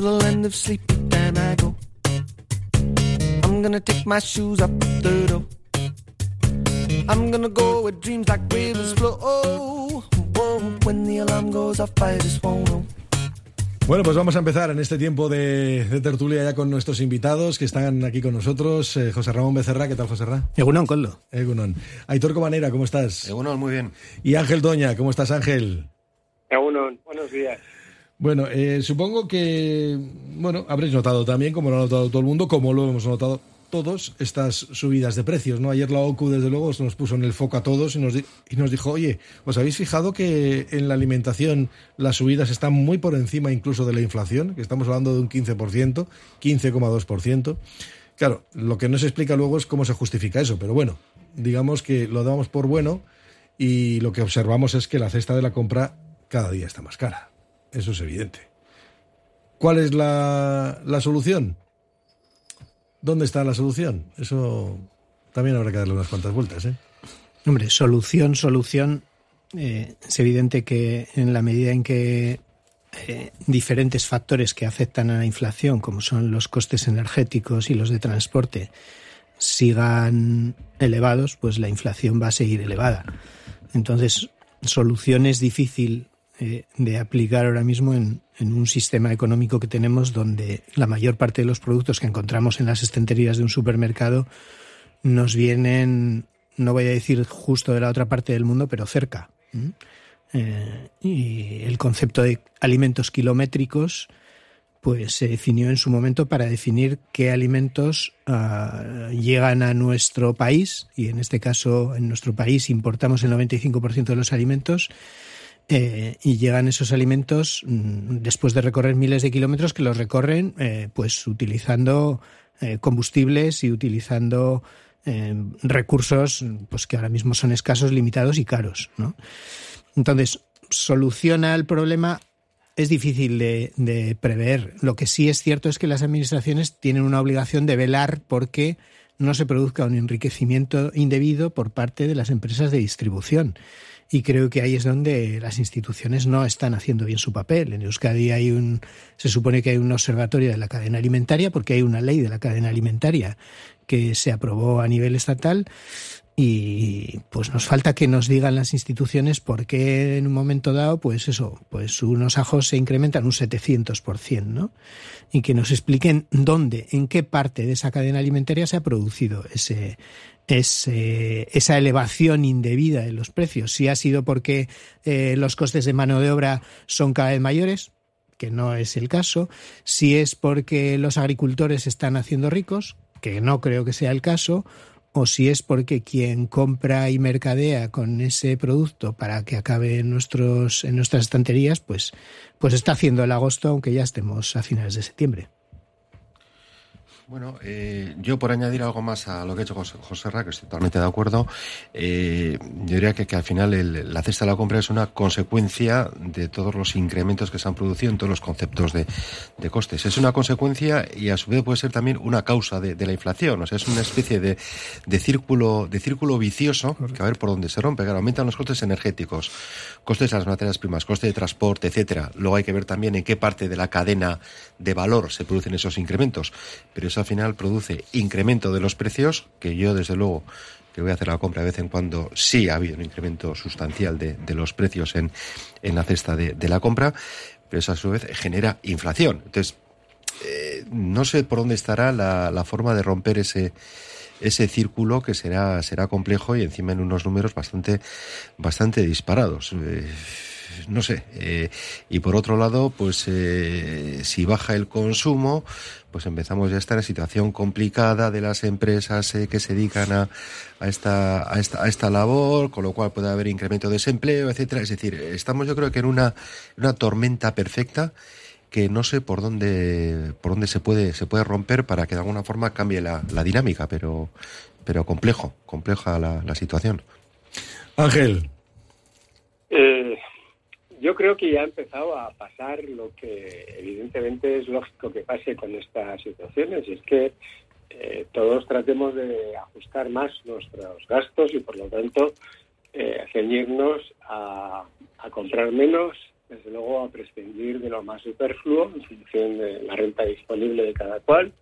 to the land of sleep, but then I go. I'm gonna take my shoes up the door. I'm gonna go where dreams like rivers flow. Whoa, when the alarm goes off, I just won't know. Bueno, pues vamos a empezar en este tiempo de tertulia ya con nuestros invitados que están aquí con nosotros. José Ramón Becerra, ¿qué tal, José Ramón? Egunon, Coldo. Egunon. Aitor Comanera, ¿cómo estás? Egunon, muy bien. Y Ángel Doña, ¿cómo estás, Ángel? Egunon, buenos días. Bueno, supongo que, habréis notado también, como lo ha notado todo el mundo, como lo hemos notado todos, estas subidas de precios, ¿no? Ayer la OCU, desde luego, nos puso en el foco a todos y nos dijo, oye, ¿os habéis fijado que en la alimentación las subidas están muy por encima incluso de la inflación? Que estamos hablando de un 15%, 15,2%. Claro, lo que no se explica luego es cómo se justifica eso, pero bueno, digamos que lo damos por bueno y lo que observamos es que la cesta de la compra cada día está más cara. Eso es evidente. ¿Cuál es la solución? ¿Dónde está la solución? Eso también habrá que darle unas cuantas vueltas, ¿eh? Hombre, solución. Es evidente que en la medida en que diferentes factores que afectan a la inflación, como son los costes energéticos y los de transporte, sigan elevados, pues la inflación va a seguir elevada. Entonces, solución es difícil de aplicar ahora mismo en un sistema económico que tenemos donde la mayor parte de los productos que encontramos en las estanterías de un supermercado nos vienen, no voy a decir justo de la otra parte del mundo, pero cerca. Y el concepto de alimentos kilométricos pues se definió en su momento para definir qué alimentos llegan a nuestro país, y en este caso en nuestro país importamos el 95% de los alimentos. Y llegan esos alimentos después de recorrer miles de kilómetros, que los recorren pues utilizando combustibles y utilizando recursos pues que ahora mismo son escasos, limitados y caros, ¿no? Entonces, soluciona el problema es difícil de prever. Lo que sí es cierto es que las administraciones tienen una obligación de velar porque no se produzca un enriquecimiento indebido por parte de las empresas de distribución. Y creo que ahí es donde las instituciones no están haciendo bien su papel. En Euskadi se supone que hay un observatorio de la cadena alimentaria, porque hay una ley de la cadena alimentaria que se aprobó a nivel estatal, y pues nos falta que nos digan las instituciones por qué en un momento dado, pues unos ajos se incrementan un 700%, ¿no? Y que nos expliquen dónde, en qué parte de esa cadena alimentaria se ha producido esa elevación indebida de los precios. Si ha sido porque los costes de mano de obra son cada vez mayores, que no es el caso, si es porque los agricultores se están haciendo ricos, que no creo que sea el caso, o si es porque quien compra y mercadea con ese producto para que acabe en nuestras estanterías, pues está haciendo el agosto, aunque ya estemos a finales de septiembre. Bueno, yo por añadir algo más a lo que ha hecho José Ra, que estoy totalmente de acuerdo, yo diría que al final la cesta de la compra es una consecuencia de todos los incrementos que se han producido en todos los conceptos de costes. Es una consecuencia y a su vez puede ser también una causa de la inflación. O sea, es una especie de círculo vicioso, que a ver por dónde se rompe. Claro, aumentan los costes energéticos, costes de las materias primas, coste de transporte, etcétera. Luego hay que ver también en qué parte de la cadena de valor se producen esos incrementos. Pero eso al final produce incremento de los precios, que yo desde luego que voy a hacer la compra de vez en cuando, sí ha habido un incremento sustancial de los precios en la cesta de la compra, pero eso a su vez genera inflación. Entonces, no sé por dónde estará la forma de romper ese círculo, que será complejo y encima en unos números bastante disparados. No sé, y por otro lado, pues si baja el consumo, pues empezamos ya a estar en situación complicada de las empresas que se dedican a esta labor, con lo cual puede haber incremento de desempleo, etcétera. Es decir, estamos yo creo que en una tormenta perfecta que no sé por dónde se puede romper para que de alguna forma cambie la dinámica, pero compleja la situación. Ángel. Yo creo que ya ha empezado a pasar lo que evidentemente es lógico que pase con estas situaciones, y es que todos tratemos de ajustar más nuestros gastos y por lo tanto ceñirnos a comprar menos, desde desde luego, a prescindir de lo más superfluo en función de la renta disponible de cada cual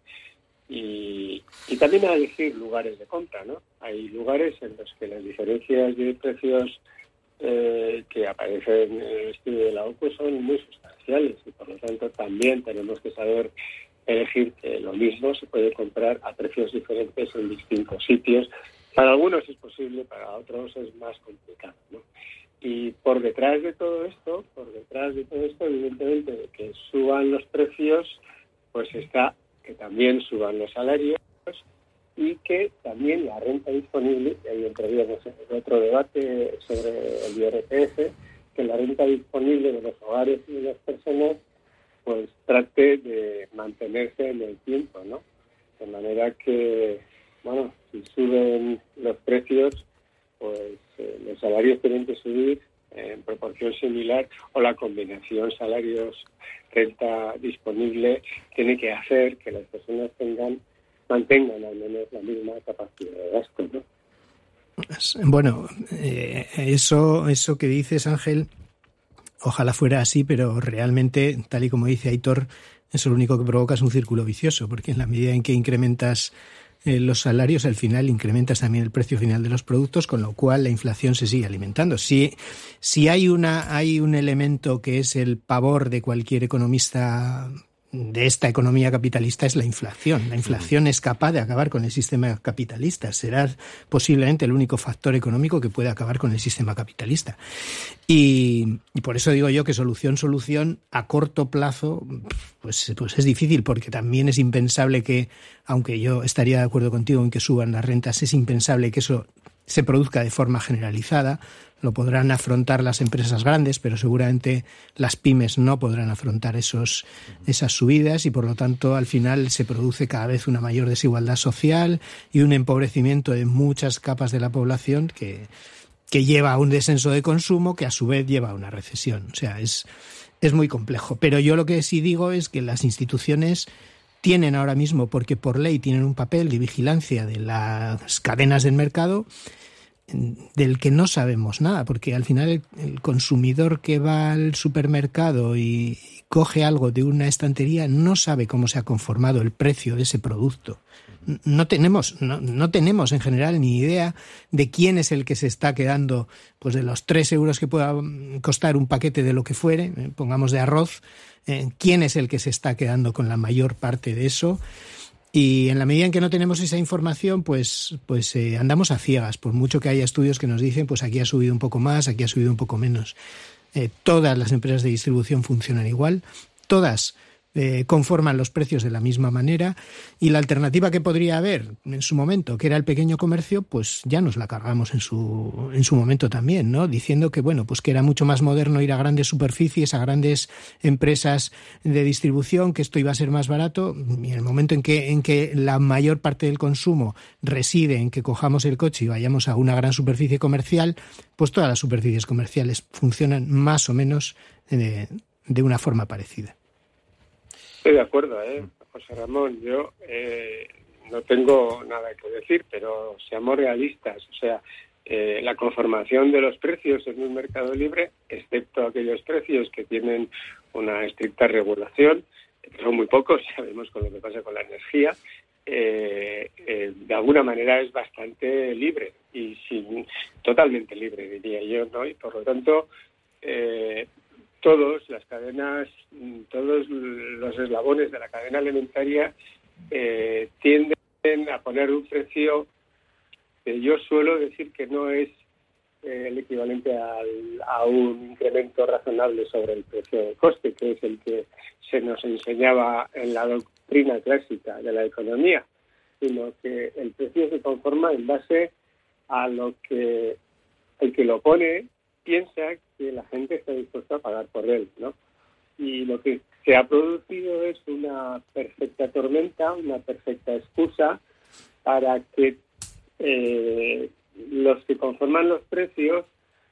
y también a elegir lugares de compra, ¿no? Hay lugares en los que las diferencias de precios que aparecen en el estudio de la OCU son muy sustanciales y por lo tanto también tenemos que saber elegir que lo mismo se puede comprar a precios diferentes en distintos sitios. Para algunos es posible, para otros es más complicado, ¿no? Y por detrás de todo esto, evidentemente, de que suban los precios, pues está que también suban los salarios y que también la renta disponible, y ahí entraríamos en otro debate sobre el IRPF, que la renta disponible de los hogares y de las personas pues trate de mantenerse en el tiempo, ¿no? De manera que, bueno, si suben los precios, pues los salarios tienen que subir en proporción similar, o la combinación salarios-renta disponible tiene que hacer que las personas mantengan al menos la misma capacidad de gasto, ¿no? Bueno, eso que dices, Ángel, ojalá fuera así, pero realmente, tal y como dice Aitor, eso lo único que provoca es un círculo vicioso, porque en la medida en que incrementas los salarios, al final incrementas también el precio final de los productos, con lo cual la inflación se sigue alimentando. Si hay un elemento que es el pavor de cualquier economista de esta economía capitalista, es la inflación. La inflación es capaz de acabar con el sistema capitalista. Será posiblemente el único factor económico que puede acabar con el sistema capitalista. Y por eso digo yo que solución a corto plazo pues es difícil, porque también es impensable que, aunque yo estaría de acuerdo contigo en que suban las rentas, es impensable que eso se produzca de forma generalizada. Lo podrán afrontar las empresas grandes, pero seguramente las pymes no podrán afrontar esas subidas y, por lo tanto, al final se produce cada vez una mayor desigualdad social y un empobrecimiento de muchas capas de la población que lleva a un descenso de consumo que, a su vez, lleva a una recesión. O sea, es muy complejo. Pero yo lo que sí digo es que las instituciones tienen ahora mismo, porque por ley tienen un papel de vigilancia de las cadenas del mercado, del que no sabemos nada, porque al final el consumidor que va al supermercado y coge algo de una estantería no sabe cómo se ha conformado el precio de ese producto. No tenemos en general ni idea de quién es el que se está quedando, pues de los 3 euros que pueda costar un paquete de lo que fuere, pongamos de arroz, quién es el que se está quedando con la mayor parte de eso. Y en la medida en que no tenemos esa información, pues andamos a ciegas, por mucho que haya estudios que nos dicen, pues aquí ha subido un poco más, aquí ha subido un poco menos. Todas las empresas de distribución funcionan igual, todas conforman los precios de la misma manera, y la alternativa que podría haber en su momento, que era el pequeño comercio, pues ya nos la cargamos en su momento también, ¿no? Diciendo que, bueno, pues que era mucho más moderno ir a grandes superficies, a grandes empresas de distribución, que esto iba a ser más barato, y en el momento en que la mayor parte del consumo reside en que cojamos el coche y vayamos a una gran superficie comercial, pues todas las superficies comerciales funcionan más o menos de una forma parecida. Estoy de acuerdo, José Ramón. Yo no tengo nada que decir, pero seamos realistas. O sea, la conformación de los precios en un mercado libre, excepto aquellos precios que tienen una estricta regulación, que son muy pocos, sabemos con lo que pasa con la energía, de alguna manera es bastante libre y totalmente libre, diría yo, ¿no? Y por lo tanto, todos los eslabones de la cadena alimentaria tienden a poner un precio que yo suelo decir que no es el equivalente a un incremento razonable sobre el precio de coste, que es el que se nos enseñaba en la doctrina clásica de la economía, sino que el precio se conforma en base a lo que el que lo pone piensa que la gente está dispuesta a pagar por él, ¿no? Y lo que se ha producido es una perfecta tormenta, una perfecta excusa para que los que conforman los precios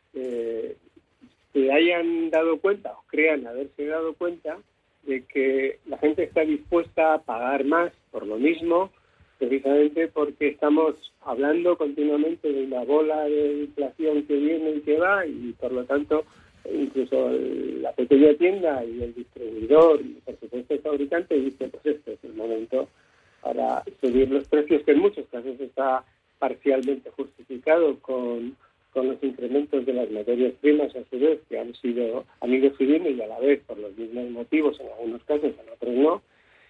se hayan dado cuenta o crean haberse dado cuenta de que la gente está dispuesta a pagar más por lo mismo, precisamente porque estamos hablando continuamente de una bola de inflación que viene y que va, y por lo tanto incluso la pequeña tienda y el distribuidor y por supuesto el fabricante dice, pues este es el momento para subir los precios, que en muchos casos está parcialmente justificado con los incrementos de las materias primas a su vez, que han ido subiendo y a la vez por los mismos motivos, en algunos casos, en otros no,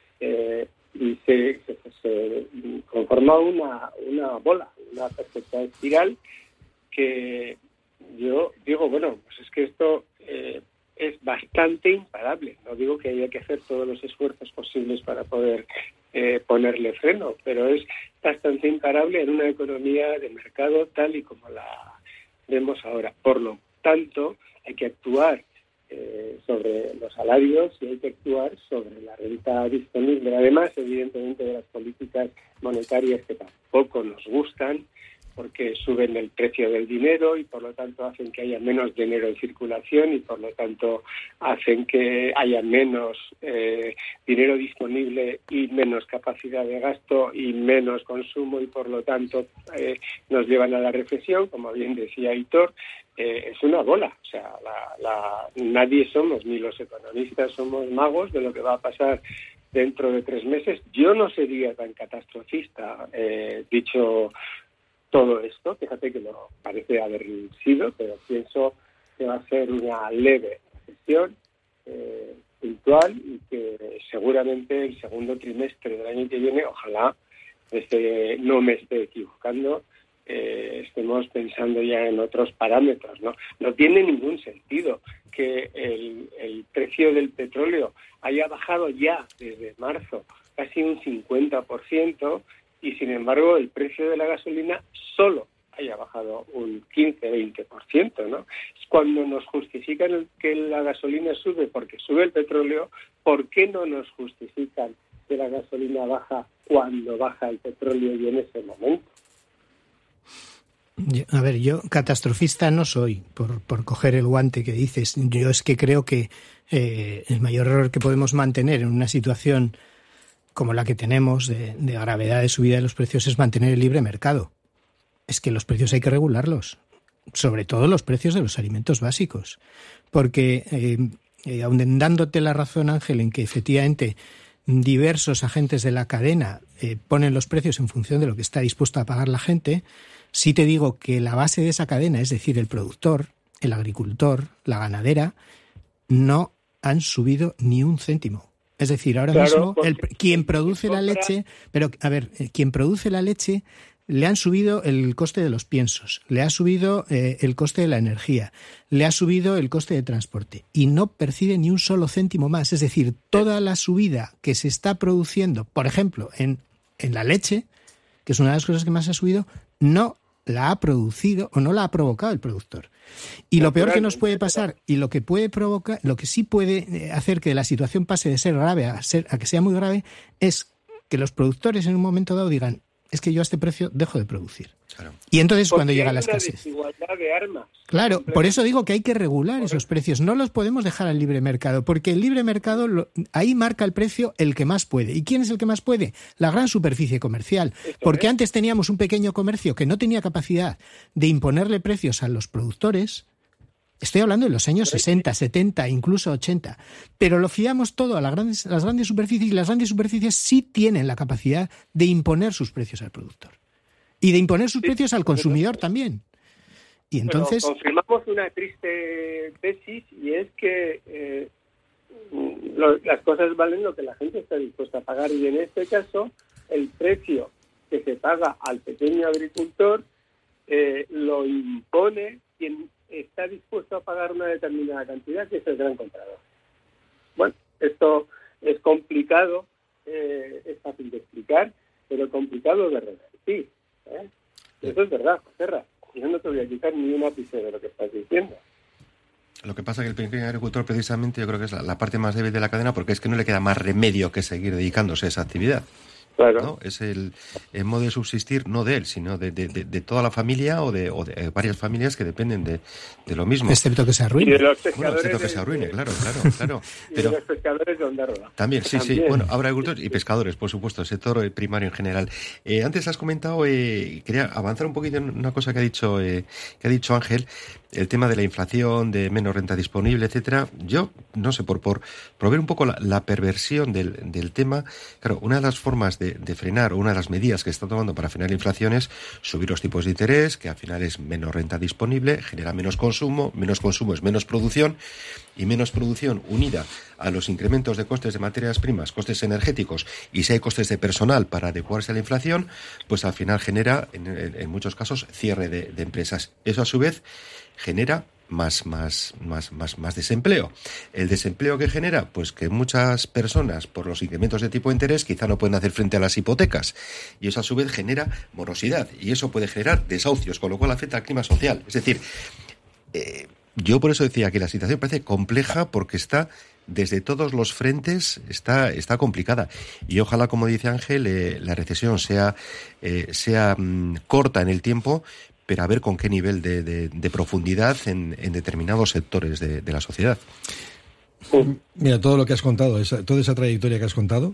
y se conforma una bola, una perfecta espiral que yo digo, bueno, pues es que esto es bastante imparable. No digo que haya que hacer todos los esfuerzos posibles para poder ponerle freno, pero es bastante imparable en una economía de mercado tal y como la vemos ahora. Por lo tanto, hay que actuar sobre los salarios y hay que actuar sobre la renta disponible. Además, evidentemente, de las políticas monetarias que tampoco nos gustan, porque suben el precio del dinero y por lo tanto hacen que haya menos dinero en circulación y por lo tanto hacen que haya menos dinero disponible y menos capacidad de gasto y menos consumo y por lo tanto nos llevan a la recesión, como bien decía Aitor. Es una bola, o sea, nadie somos, ni los economistas somos magos de lo que va a pasar dentro de 3 meses. Yo no sería tan catastrofista, dicho todo esto, fíjate que no parece haber sido, pero pienso que va a ser una leve recesión puntual y que seguramente el segundo trimestre del año que viene, ojalá no me esté equivocando, estemos pensando ya en otros parámetros, ¿no? No tiene ningún sentido que el precio del petróleo haya bajado ya desde marzo casi un 50%, y sin embargo el precio de la gasolina solo haya bajado un 15-20%, ¿no? Cuando nos justifican que la gasolina sube porque sube el petróleo, ¿por qué no nos justifican que la gasolina baja cuando baja el petróleo y en ese momento? Yo catastrofista no soy, por coger el guante que dices. Yo es que creo que el mayor error que podemos mantener en una situación como la que tenemos de gravedad de subida de los precios es mantener el libre mercado. Es que los precios hay que regularlos, sobre todo los precios de los alimentos básicos, porque aun dándote la razón, Ángel, en que efectivamente diversos agentes de la cadena ponen los precios en función de lo que está dispuesto a pagar la gente, sí te digo que la base de esa cadena, es decir, el productor, el agricultor, la ganadera, no han subido ni un céntimo. Es decir, ahora mismo quien produce la leche, quien produce la leche le han subido el coste de los piensos, le ha subido el coste de la energía, le ha subido el coste de transporte y no percibe ni un solo céntimo más. Es decir, toda la subida que se está produciendo, por ejemplo, en la leche, que es una de las cosas que más ha subido, no la ha producido o no la ha provocado el productor. Y lo peor que nos puede pasar y lo que puede provocar, lo que sí puede hacer que la situación pase de ser grave a que sea muy grave, es que los productores en un momento dado digan, es que yo a este precio dejo de producir. Claro. Y entonces cuando llega la escasez. Desigualdad de armas. Claro, por eso digo que hay que regular esos precios. No los podemos dejar al libre mercado, porque el libre mercado ahí marca el precio el que más puede. ¿Y quién es el que más puede? La gran superficie comercial. Porque antes teníamos un pequeño comercio que no tenía capacidad de imponerle precios a los productores. Estoy hablando de los años 60, 70, incluso 80. Pero lo fiamos todo a las grandes superficies, y las grandes superficies sí tienen la capacidad de imponer sus precios al productor. Y de imponer sus precios al consumidor también. Y entonces pero confirmamos una triste tesis, y es que las cosas valen lo que la gente está dispuesta a pagar, y en este caso el precio que se paga al pequeño agricultor lo impone quien está dispuesto a pagar una determinada cantidad, que es el gran comprador. Bueno, esto es complicado, es fácil de explicar, pero complicado de revertir. Eso es verdad, Joserra. Yo no te voy a quitar ni un ápice de lo que estás diciendo. Lo que pasa es que el pequeño agricultor, precisamente, yo creo que es la parte más débil de la cadena, porque es que no le queda más remedio que seguir dedicándose a esa actividad. Claro. ¿No? Es el modo de subsistir, no de él, sino de toda la familia o de varias familias que dependen de lo mismo. Excepto que se arruine. Y de los pescadores, excepto que se arruine, claro. Y pero, de los pescadores de Ondarroa. También, sí. Bueno, habrá agricultores y pescadores, por supuesto, el sector primario en general. Antes has comentado, quería avanzar un poquito en una cosa que ha dicho Ángel. el tema de la inflación, de menos renta disponible, etcétera, yo no sé, por ver un poco la perversión del tema, claro, una de las formas de frenar, o una de las medidas que está tomando para frenar la inflación es subir los tipos de interés, que al final es menos renta disponible, genera menos consumo es menos producción, y menos producción unida a los incrementos de costes de materias primas, costes energéticos, y si hay costes de personal para adecuarse a la inflación, pues al final genera, en muchos casos, cierre de empresas. Eso a su vez genera más desempleo. El desempleo que genera, pues que muchas personas, por los incrementos de tipo de interés, quizá no pueden hacer frente a las hipotecas, y eso a su vez genera morosidad, y eso puede generar desahucios, con lo cual afecta al clima social. Es decir, yo por eso decía que la situación parece compleja, porque está desde todos los frentes, está complicada, y ojalá, como dice Ángel, la recesión sea corta en el tiempo, pero a ver con qué nivel de profundidad en determinados sectores de la sociedad. Mira, todo lo que has contado, toda esa trayectoria que has contado,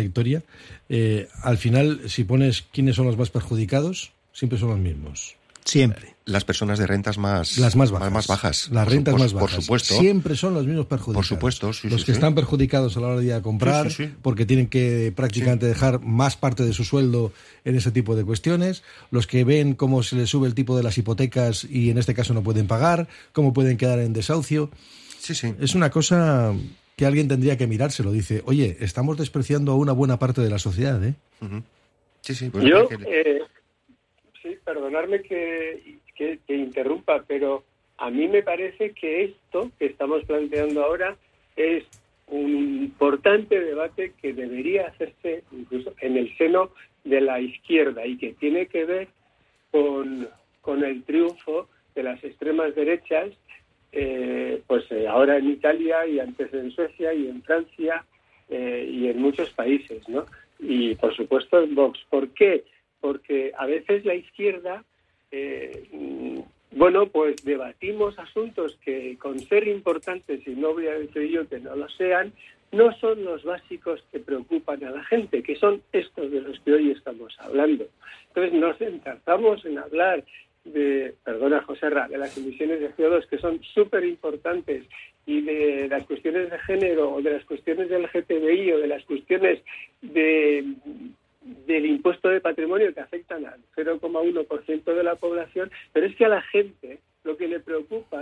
al final, si pones quiénes son los más perjudicados, siempre son los mismos. Siempre. Las personas de rentas más bajas. Las rentas más bajas. Por supuesto. Siempre son los mismos perjudicados. Por supuesto, sí. Los que están perjudicados a la hora de ir a comprar, porque tienen que prácticamente dejar más parte de su sueldo en ese tipo de cuestiones. Los que ven cómo se les sube el tipo de las hipotecas y en este caso no pueden pagar, cómo pueden quedar en desahucio. Sí. Es una cosa que alguien tendría que mirárselo. Dice, oye, estamos despreciando a una buena parte de la sociedad, ¿eh? Uh-huh. Sí. Pues yo... Sí, perdonadme que interrumpa, pero a mí me parece que esto que estamos planteando ahora es un importante debate que debería hacerse incluso en el seno de la izquierda, y que tiene que ver con el triunfo de las extremas derechas, ahora en Italia, y antes en Suecia y en Francia, y en muchos países, ¿no? Y por supuesto en Vox. ¿Por qué? Porque a veces la izquierda, pues debatimos asuntos que, con ser importantes, y no voy a decir yo que no lo sean, no son los básicos que preocupan a la gente, que son estos de los que hoy estamos hablando. Entonces nos encarzamos en hablar Joserra, de las emisiones de CO2, que son súper importantes, y de las cuestiones de género, o de las cuestiones del LGTBI, o de las cuestiones del impuesto de patrimonio, que afectan al 0,1% de la población, pero es que a la gente lo que le preocupa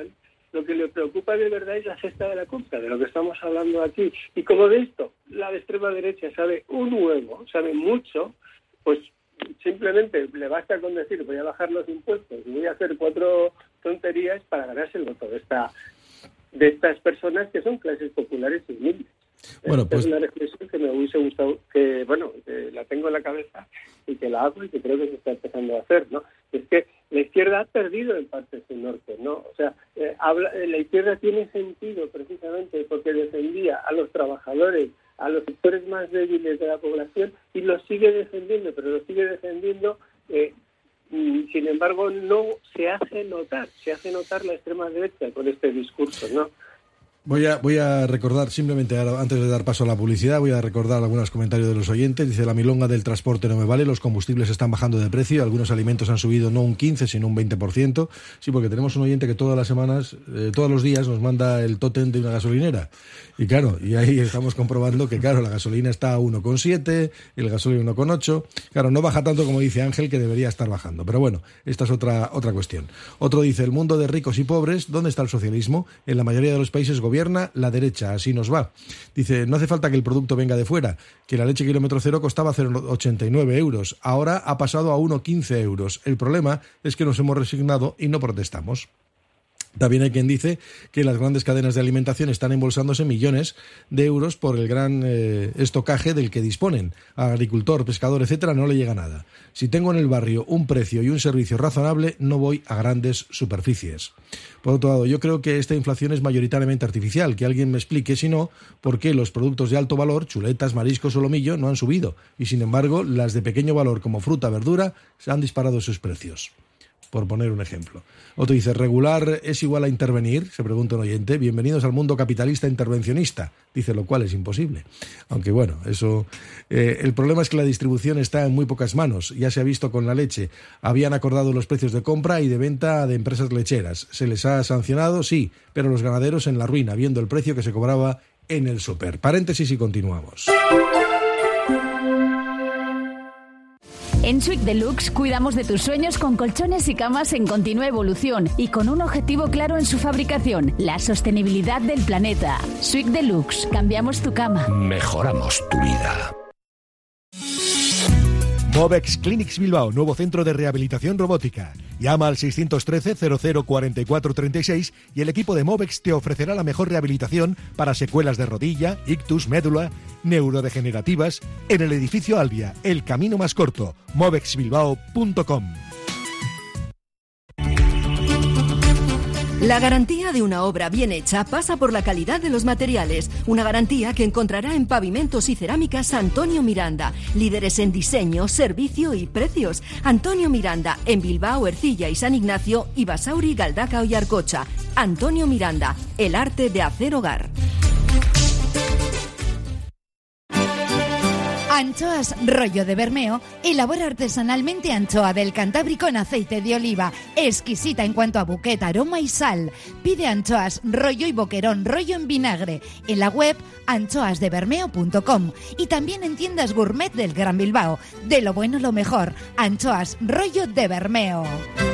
de verdad es la cesta de la compra, de lo que estamos hablando aquí. Y como de esto la de extrema derecha sabe un huevo, sabe mucho, pues simplemente le basta con decir voy a bajar los impuestos y voy a hacer 4 tonterías para ganarse el voto de estas personas que son clases populares y humildes. Bueno, pues... Es una reflexión que me hubiese gustado, que la tengo en la cabeza y que la hago, y que creo que se está empezando a hacer, ¿no? Es que la izquierda ha perdido en parte su norte, ¿no? O sea, la izquierda tiene sentido precisamente porque defendía a los trabajadores, a los sectores más débiles de la población, y los sigue defendiendo, pero los sigue defendiendo, sin embargo, no se hace notar la extrema derecha con este discurso, ¿no? Voy a recordar, simplemente antes de dar paso a la publicidad, voy a recordar algunos comentarios de los oyentes. Dice, la milonga del transporte no me vale, los combustibles están bajando de precio, algunos alimentos han subido no un 15, sino un 20%. Sí, porque tenemos un oyente que todas las semanas, todos los días nos manda el tótem de una gasolinera. Y claro, y ahí estamos comprobando que, claro, la gasolina está a 1,7, el gasóleo 1,8. Claro, no baja tanto como dice Ángel, que debería estar bajando. Pero bueno, esta es otra cuestión. Otro dice, el mundo de ricos y pobres, ¿dónde está el socialismo? En la mayoría de los países gobierna la derecha, así nos va. Dice, no hace falta que el producto venga de fuera, que la leche kilómetro cero costaba 0,89 euros, ahora ha pasado a 1,15 euros. El problema es que nos hemos resignado y no protestamos. También hay quien dice que las grandes cadenas de alimentación están embolsándose millones de euros por el gran estocaje del que disponen. Al agricultor, pescador, etcétera, no le llega nada. Si tengo en el barrio un precio y un servicio razonable, no voy a grandes superficies. Por otro lado, yo creo que esta inflación es mayoritariamente artificial. Que alguien me explique, si no, por qué los productos de alto valor, chuletas, mariscos o lomillo, no han subido. Y sin embargo, las de pequeño valor como fruta, verdura, se han disparado sus precios. por poner un ejemplo. Otro dice, ¿regular es igual a intervenir? Se pregunta un oyente. Bienvenidos al mundo capitalista intervencionista. Dice, lo cual es imposible. Aunque bueno, eso... el problema es que la distribución está en muy pocas manos. Ya se ha visto con la leche. Habían acordado los precios de compra y de venta de empresas lecheras. ¿Se les ha sancionado? Sí, pero los ganaderos en la ruina, viendo el precio que se cobraba en el súper. Paréntesis y continuamos. En Suic Deluxe cuidamos de tus sueños con colchones y camas en continua evolución y con un objetivo claro en su fabricación, la sostenibilidad del planeta. Suic Deluxe, cambiamos tu cama. Mejoramos tu vida. Movex Clinics Bilbao, nuevo centro de rehabilitación robótica. Llama al 613 00 44 36 y el equipo de Movex te ofrecerá la mejor rehabilitación para secuelas de rodilla, ictus, médula, neurodegenerativas en el edificio Albia, el camino más corto, movexbilbao.com. La garantía de una obra bien hecha pasa por la calidad de los materiales. Una garantía que encontrará en Pavimentos y Cerámicas Antonio Miranda. Líderes en diseño, servicio y precios. Antonio Miranda, en Bilbao, Ercilla y San Ignacio y Basauri, Galdaca y Arcocha. Antonio Miranda, el arte de hacer hogar. Anchoas Rollo de Bermeo elabora artesanalmente anchoa del Cantábrico en aceite de oliva, exquisita en cuanto a buquet, aroma y sal. Pide anchoas rollo y boquerón rollo en vinagre en la web anchoasdebermeo.com y también en tiendas gourmet del Gran Bilbao. De lo bueno lo mejor, Anchoas Rollo de Bermeo.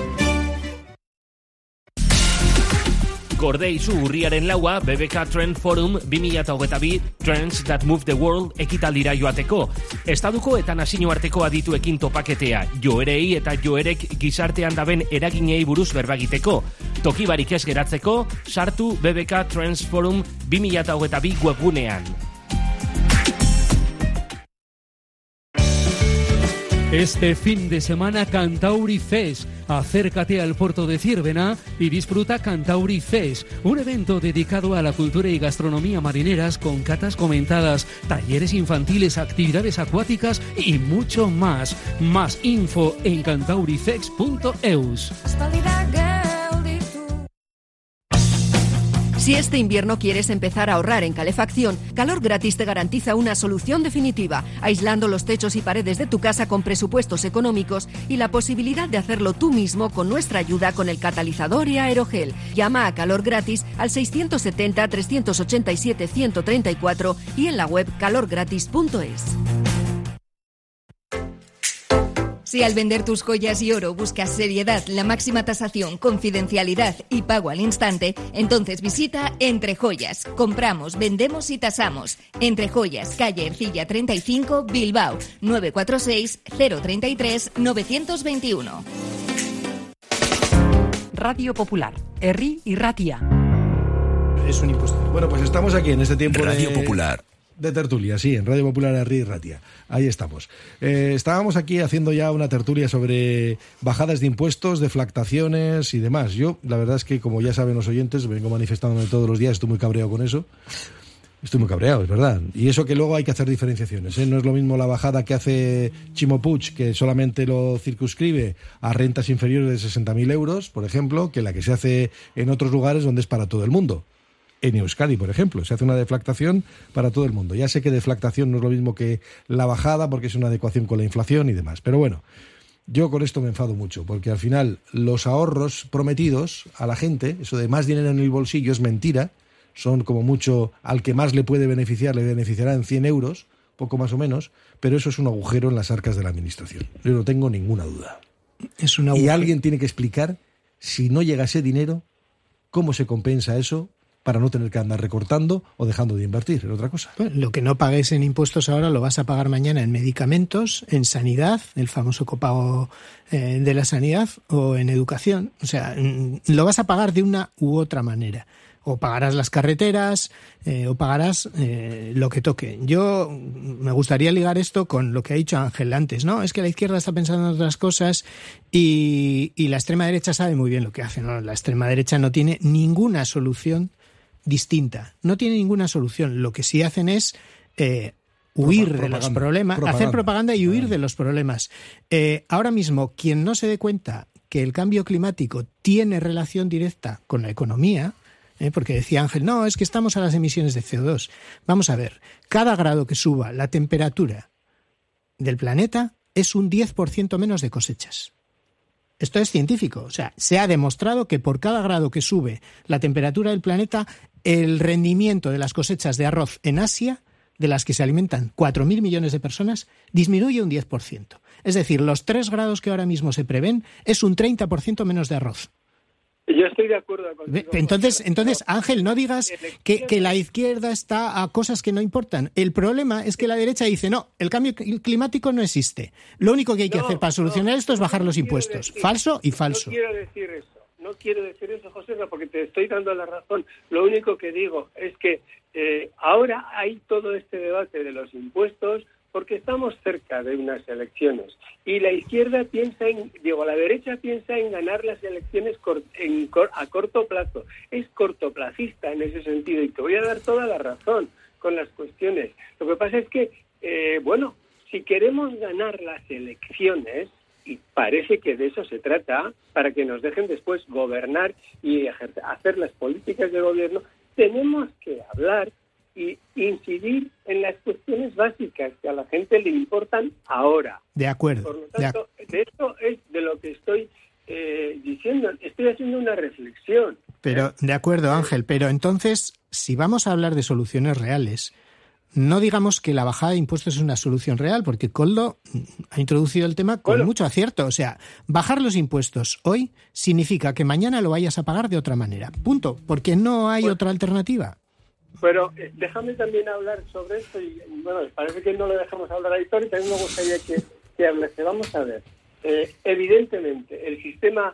Gordeizu urriaren laua, BBK Trend Forum 2022 Trends That Move the World ekitaldira joateko. Estaduko eta nazioarteko adituekin topaketea, joerei eta joerek gizartean daben eraginei buruz berbagiteko. Toki barik ez geratzeko, sartu BBK Trends Forum 2022 webgunean. Este fin de semana Cantauri Fest. Acércate al puerto de Ciervena y disfruta Cantauri Fest, un evento dedicado a la cultura y gastronomía marineras con catas comentadas, talleres infantiles, actividades acuáticas y mucho más. Más info en cantaurifest.eus. Si este invierno quieres empezar a ahorrar en calefacción, Calor Gratis te garantiza una solución definitiva, aislando los techos y paredes de tu casa con presupuestos económicos y la posibilidad de hacerlo tú mismo con nuestra ayuda con el catalizador y aerogel. Llama a Calor Gratis al 670 387 134 y en la web calorgratis.es. Si al vender tus joyas y oro buscas seriedad, la máxima tasación, confidencialidad y pago al instante, entonces visita Entre Joyas. Compramos, vendemos y tasamos. Entre Joyas, calle Ercilla 35, Bilbao, 946 033 921. Radio Popular, Herri y Ratia. Es un impuesto. Bueno, pues estamos aquí en este tiempo Radio Popular. De tertulia, sí, en Radio Popular Herri y Ratia. Ahí estamos. Estábamos aquí haciendo ya una tertulia sobre bajadas de impuestos, deflactaciones y demás. Yo, la verdad es que, como ya saben los oyentes, vengo manifestándome todos los días, estoy muy cabreado con eso. Estoy muy cabreado, es verdad. Y eso que luego hay que hacer diferenciaciones, ¿eh? No es lo mismo la bajada que hace Chimo Puig, que solamente lo circunscribe a rentas inferiores de 60.000 euros, por ejemplo, que la que se hace en otros lugares donde es para todo el mundo. En Euskadi, por ejemplo, se hace una deflactación para todo el mundo. Ya sé que deflactación no es lo mismo que la bajada, porque es una adecuación con la inflación y demás. Pero bueno, yo con esto me enfado mucho, porque al final los ahorros prometidos a la gente, eso de más dinero en el bolsillo, es mentira. Son como mucho, al que más le puede beneficiar, le beneficiará en 100 euros, poco más o menos, pero eso es un agujero en las arcas de la administración. Yo no tengo ninguna duda. Es un agujero. Y alguien tiene que explicar, si no llega ese dinero, cómo se compensa eso para no tener que andar recortando o dejando de invertir en otra cosa. Bueno, lo que no pagues en impuestos ahora lo vas a pagar mañana en medicamentos, en sanidad, el famoso copago de la sanidad, o en educación. O sea, lo vas a pagar de una u otra manera. O pagarás las carreteras, o pagarás lo que toque. Yo me gustaría ligar esto con lo que ha dicho Ángel antes, ¿no? Es que la izquierda está pensando en otras cosas y la extrema derecha sabe muy bien lo que hace, ¿no? La extrema derecha no tiene ninguna solución distinta. No tiene ninguna solución. Lo que sí hacen es huir de los problemas, hacer propaganda y huir de los problemas. Ahora mismo, quien no se dé cuenta que el cambio climático tiene relación directa con la economía, porque decía Ángel, no, es que estamos a las emisiones de CO2. Vamos a ver, cada grado que suba la temperatura del planeta es un 10% menos de cosechas. Esto es científico, o sea, se ha demostrado que por cada grado que sube la temperatura del planeta, el rendimiento de las cosechas de arroz en Asia, de las que se alimentan 4.000 millones de personas, disminuye un 10%. Es decir, los 3 grados que ahora mismo se prevén es un 30% menos de arroz. Yo estoy de acuerdo contigo. Entonces, Ángel, no digas que la izquierda está a cosas que no importan. El problema es que la derecha dice, no, el cambio climático no existe. Lo único que hay que hacer para solucionar esto es bajar los impuestos. Falso y falso. No quiero decir eso, José, porque te estoy dando la razón. Lo único que digo es que ahora hay todo este debate de los impuestos porque estamos cerca de unas elecciones y la izquierda la derecha piensa en ganar las elecciones a corto plazo. Es cortoplacista en ese sentido y te voy a dar toda la razón con las cuestiones. Lo que pasa es que, si queremos ganar las elecciones, y parece que de eso se trata, para que nos dejen después gobernar y hacer las políticas de gobierno, tenemos que hablar y incidir en las cuestiones básicas que a la gente le importan ahora. De acuerdo. Por lo tanto, de esto es de lo que estoy diciendo. Estoy haciendo una reflexión. Pero, de acuerdo, Ángel, pero entonces, si vamos a hablar de soluciones reales, no digamos que la bajada de impuestos es una solución real, porque Koldo ha introducido el tema con mucho acierto. O sea, bajar los impuestos hoy significa que mañana lo vayas a pagar de otra manera. Punto. Porque no hay otra alternativa. Pero déjame también hablar sobre esto y, parece que no lo dejamos hablar a Aitor y también me gustaría que hablase. Vamos a ver. Evidentemente, el sistema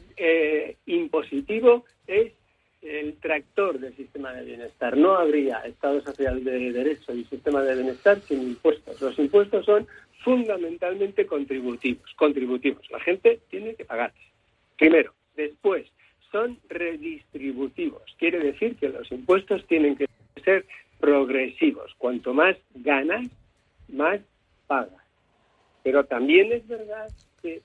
impositivo es el tractor del sistema de bienestar. No habría Estado social de derecho y sistema de bienestar sin impuestos. Los impuestos son fundamentalmente contributivos. La gente tiene que pagar. Primero. Después, son redistributivos. Quiere decir que los impuestos tienen que ser progresivos. Cuanto más ganas, más pagas. Pero también es verdad que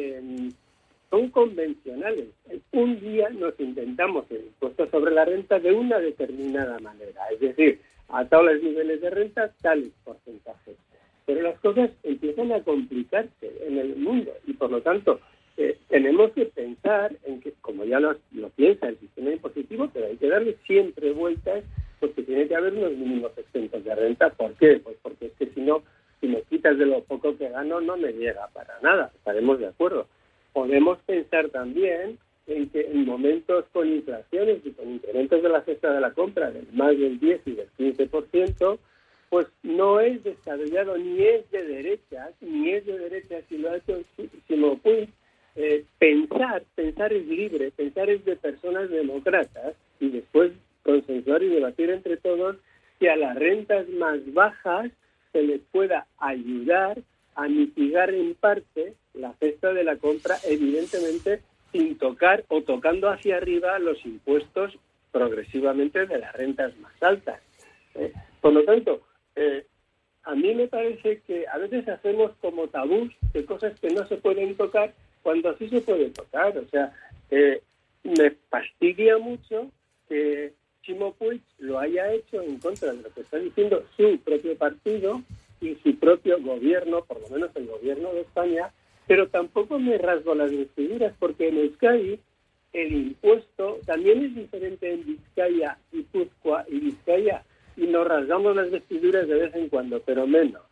son convencionales. Un día nos inventamos el impuesto sobre la renta de una determinada manera. Es decir, a tales niveles de renta, tales porcentajes. Pero las cosas empiezan a complicarse en el mundo y, por lo tanto, tenemos que pensar en que, como ya lo piensa el sistema impositivo, pero hay que darle siempre vueltas porque tiene que haber unos mínimos exentos de renta. ¿Por qué? Pues porque es que si no, si me quitas de lo poco que gano, no me llega para nada. Estaremos de acuerdo. Podemos pensar también en que en momentos con inflaciones y con incrementos de la cesta de la compra del más del 10 y del 15%, pues no es descabellado, ni es de derecha, si lo ha hecho Ximo Puig. Pensar es libre, pensar es de personas demócratas y después consensuar y debatir entre todos que a las rentas más bajas se les pueda ayudar a mitigar en parte la cesta de la compra, evidentemente sin tocar o tocando hacia arriba los impuestos progresivamente de las rentas más altas. Por lo tanto, a mí me parece que a veces hacemos como tabús de cosas que no se pueden tocar cuando sí se puede tocar. O sea, me fastidia mucho que Ximo Puig lo haya hecho en contra de lo que está diciendo su propio partido y su propio gobierno, por lo menos el gobierno de España, pero tampoco me rasgo las vestiduras porque en Euskadi el impuesto también es diferente en Vizcaya, Guipúzcoa y Vizcaya y nos rasgamos las vestiduras de vez en cuando, pero menos.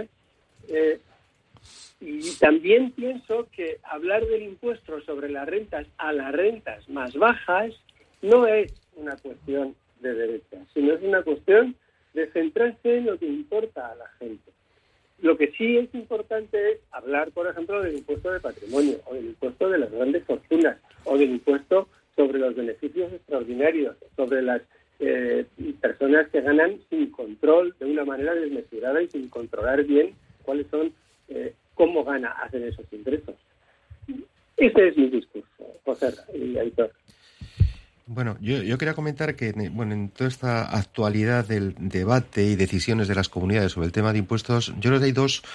Y también pienso que hablar del impuesto sobre las rentas a las rentas más bajas no es una cuestión de derecha, sino es una cuestión de centrarse en lo que importa a la gente. Lo que sí es importante es hablar, por ejemplo, del impuesto de patrimonio, o del impuesto de las grandes fortunas, o del impuesto sobre los beneficios extraordinarios, sobre las personas que ganan sin control, de una manera desmesurada y sin controlar bien cuáles son, cómo hacen esos ingresos. Ese es mi discurso, José y Aitor. Bueno, yo quería comentar que en toda esta actualidad del debate y decisiones de las comunidades sobre el tema de impuestos, yo creo que hay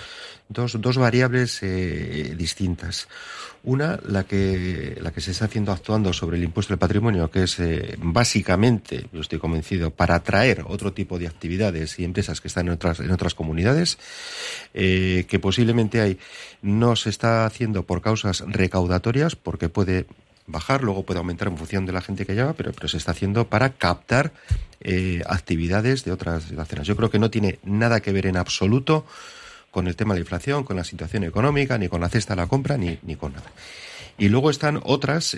dos variables distintas. Una, la que se está actuando sobre el impuesto del patrimonio, que es básicamente, yo estoy convencido, para atraer otro tipo de actividades y empresas que están en otras comunidades, que posiblemente no se está haciendo por causas recaudatorias, porque puede bajar, luego puede aumentar en función de la gente que lleva, pero se está haciendo para captar actividades de otras zonas. Yo creo que no tiene nada que ver en absoluto con el tema de la inflación, con la situación económica, ni con la cesta de la compra, ni con nada. Y luego están otras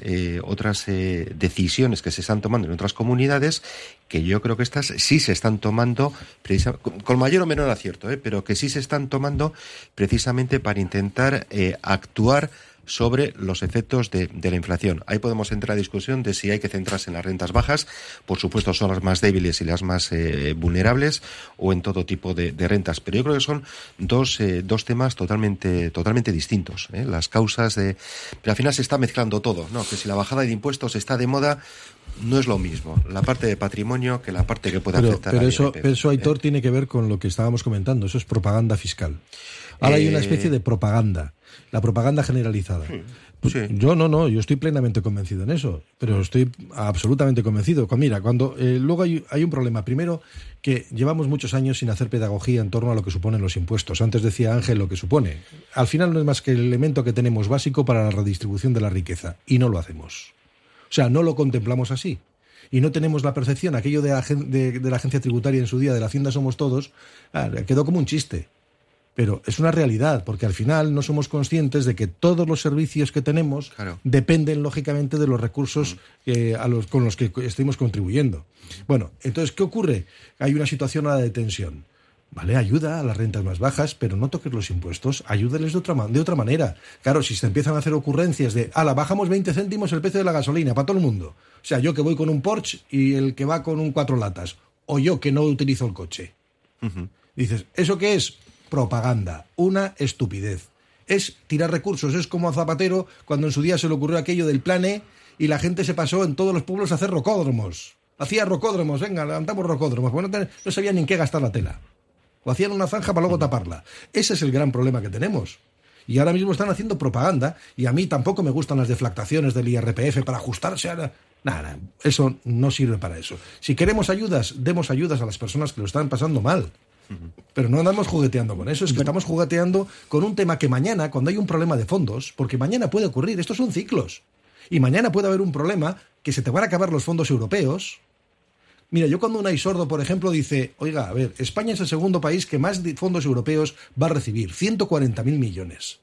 decisiones que se están tomando en otras comunidades, que yo creo que estas sí se están tomando con mayor o menor acierto, pero que sí se están tomando precisamente para intentar actuar sobre los efectos de la inflación. Ahí podemos entrar a discusión de si hay que centrarse en las rentas bajas, por supuesto son las más débiles y las más vulnerables, o en todo tipo de rentas, pero yo creo que son dos temas totalmente distintos, las causas pero al final se está mezclando todo, ¿no? Que si la bajada de impuestos está de moda, no es lo mismo la parte de patrimonio que la parte que puede afectar pero al eso, IRPF. eso, Aitor, tiene que ver con lo que estábamos comentando. Eso es propaganda fiscal. Ahora hay una especie de propaganda, la propaganda generalizada. Sí. Yo estoy plenamente convencido en eso, pero estoy absolutamente convencido. Mira, cuando luego hay un problema. Primero, que llevamos muchos años sin hacer pedagogía en torno a lo que suponen los impuestos. Antes decía Ángel lo que supone. Al final no es más que el elemento que tenemos básico para la redistribución de la riqueza, y no lo hacemos. O sea, no lo contemplamos así. Y no tenemos la percepción, aquello de la agencia tributaria en su día, de la Hacienda somos todos, quedó como un chiste. Pero es una realidad, porque al final no somos conscientes de que todos los servicios que tenemos dependen, lógicamente, de los recursos con los que estemos contribuyendo. Bueno, entonces, ¿qué ocurre? Hay una situación ahora de tensión. Vale, ayuda a las rentas más bajas, pero no toques los impuestos, ayúdales de otra manera. Claro, si se empiezan a hacer ocurrencias de, bajamos 20 céntimos el precio de la gasolina para todo el mundo. O sea, yo que voy con un Porsche y el que va con un 4 latas, o yo que no utilizo el coche. Uh-huh. Dices, ¿eso qué es? Propaganda, una estupidez. Es tirar recursos, es como a Zapatero cuando en su día se le ocurrió aquello del Plan E y la gente se pasó en todos los pueblos a hacer rocódromos. Hacía rocódromos, venga, levantamos rocódromos, porque no sabían ni en qué gastar la tela. O hacían una zanja para luego taparla. Ese es el gran problema que tenemos. Y ahora mismo están haciendo propaganda, y a mí tampoco me gustan las deflactaciones del IRPF para ajustarse a... Nada, eso no sirve para eso. Si queremos ayudas, demos ayudas a las personas que lo están pasando mal. Pero no andamos jugueteando con eso, es que estamos jugueteando con un tema que mañana, cuando hay un problema de fondos, porque mañana puede ocurrir, estos son ciclos, y mañana puede haber un problema que se te van a acabar los fondos europeos. Mira, yo cuando Unai Sordo, por ejemplo, dice, oiga, a ver, España es el segundo país que más fondos europeos va a recibir, 140.000 millones.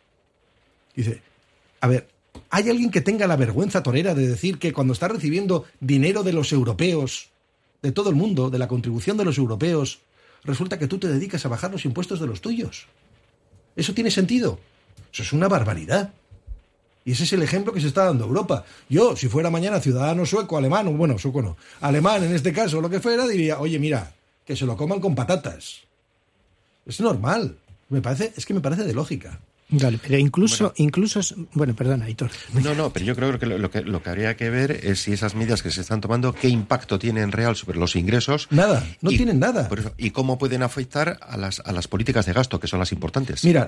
Dice, a ver, ¿hay alguien que tenga la vergüenza torera de decir que cuando está recibiendo dinero de los europeos, de todo el mundo, de la contribución de los europeos, resulta que tú te dedicas a bajar los impuestos de los tuyos? ¿Eso tiene sentido? Eso es una barbaridad. Y ese es el ejemplo que se está dando Europa. Yo, si fuera mañana ciudadano sueco, alemán, bueno, sueco no, alemán en este caso, lo que fuera, diría, oye, mira, que se lo coman con patatas. Es normal. Me parece de lógica. Vale, pero incluso bueno, perdona, Aitor. No, pero yo creo que lo que habría que ver es si esas medidas que se están tomando, qué impacto tienen real sobre los ingresos. Nada, no tienen nada. Por eso, y cómo pueden afectar a las políticas de gasto, que son las importantes. Mira,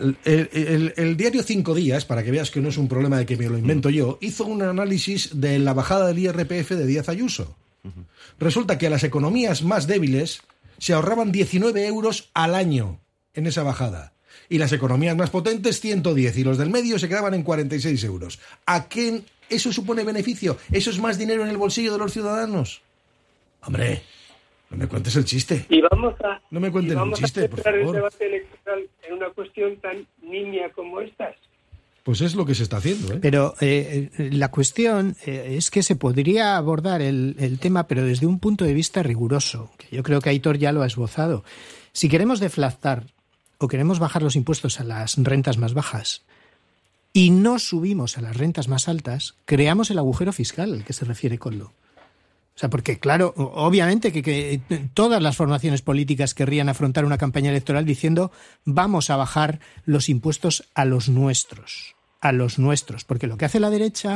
el diario 5 Días, para que veas que no es un problema de que me lo invento yo, hizo un análisis de la bajada del IRPF de Díaz Ayuso. Uh-huh. Resulta que a las economías más débiles se ahorraban 19 euros al año en esa bajada. Y las economías más potentes, 110, y los del medio se quedaban en 46 euros. ¿A quién eso supone beneficio? ¿Eso es más dinero en el bolsillo de los ciudadanos? Hombre, no me cuentes el chiste. No me cuenten el chiste, por favor. ¿Vamos a centrar el debate electoral en una cuestión tan nimia como estas? Pues es lo que se está haciendo, ¿eh? Pero la cuestión es que se podría abordar el tema, pero desde un punto de vista riguroso, que yo creo que Aitor ya lo ha esbozado. Si queremos deflactar o queremos bajar los impuestos a las rentas más bajas y no subimos a las rentas más altas, creamos el agujero fiscal al que se refiere Koldo. O sea, porque claro, obviamente que todas las formaciones políticas querrían afrontar una campaña electoral diciendo vamos a bajar los impuestos a los nuestros, porque lo que hace la derecha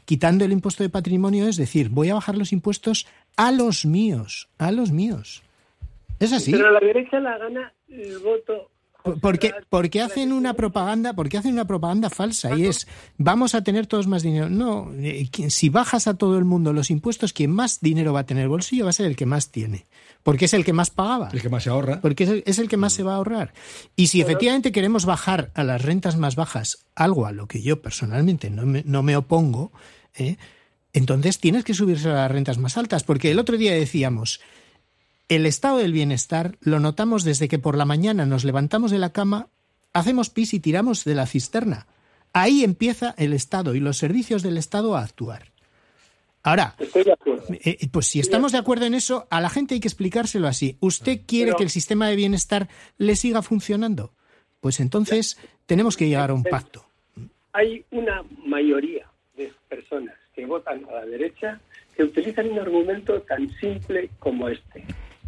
quitando el impuesto de patrimonio, es decir, voy a bajar los impuestos a los míos. Es así. Pero a la derecha la gana el voto. Porque hacen una propaganda falsa, y es, vamos a tener todos más dinero. No, si bajas a todo el mundo los impuestos, quien más dinero va a tener en el bolsillo va a ser el que más tiene, porque es el que más pagaba. El que más se ahorra. Porque es el que más se va a ahorrar. Y si efectivamente queremos bajar a las rentas más bajas, algo a lo que yo personalmente no me opongo, entonces tienes que subirse a las rentas más altas, porque el otro día decíamos, el estado del bienestar lo notamos desde que por la mañana nos levantamos de la cama, hacemos pis y tiramos de la cisterna. Ahí empieza el Estado y los servicios del Estado a actuar. Ahora, estoy de acuerdo. Pues si estamos de acuerdo en eso, a la gente hay que explicárselo así. ¿Usted quiere que el sistema de bienestar le siga funcionando? Pues entonces tenemos que llegar a un pacto. Hay una mayoría de personas que votan a la derecha que utilizan un argumento tan simple como este.